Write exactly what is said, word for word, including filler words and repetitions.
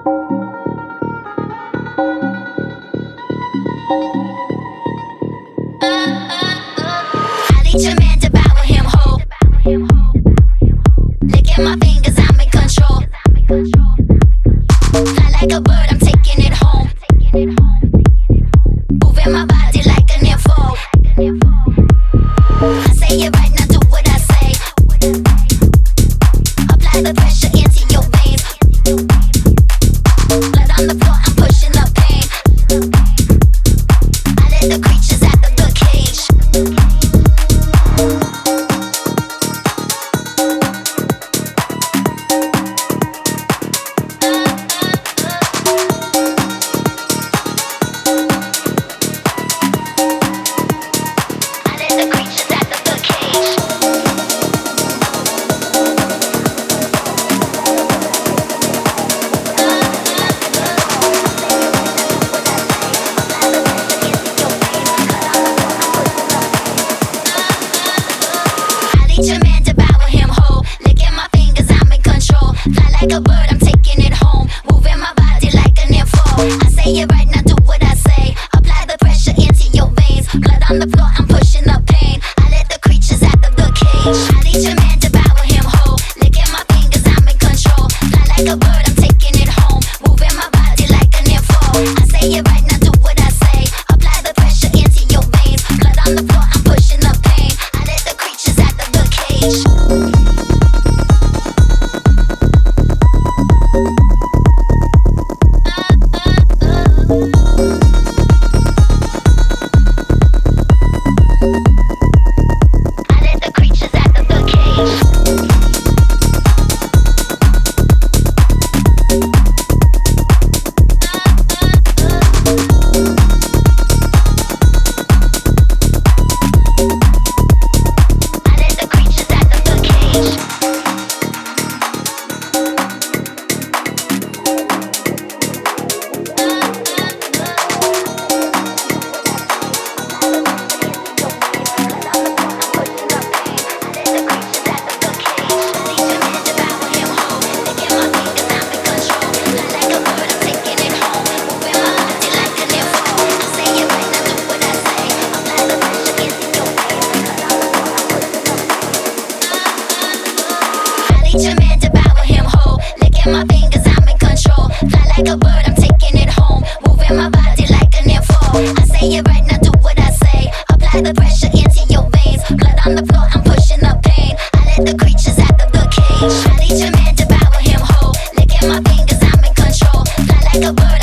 I need your man, devour him whole. Licking my fingers, I'm in control. Fly like a bird, I'm taking it home. Moving my body like a nympho. I say it right now, do what I say. Apply the pressure into your veins. Blood on the floor, I'm pushing the pain. I let the creatures out of the cage. Your man, devour him whole. Licking my fingers, I'm in control. Fly like a bird, I'm taking it home. Moving my body like a nympho. I say it right now, do what I say. Apply the pressure into your veins. Blood on the floor, I'm pushing the pain. I let the creatures out of the cage. I need your man, devour him whole. Licking my fingers, I'm in control. Fly like a bird, I'm taking it home. Moving my body like a nympho. I say it right now, do what I say. Apply the pressure into your veins. Blood on the floor, I'm pushing the pain. I let the creatures out of the cage. Your man, devour him whole. Licking my fingers, I'm in control. Fly like a bird, I'm taking it home. Moving my body like a nympho. I say it right now, do what I say. Apply the pressure into your veins. Blood on the floor, I'm pushing the pain. I let the creatures out of the cage. I need your man, devour him whole. Licking my fingers, I'm in control. Fly like a bird.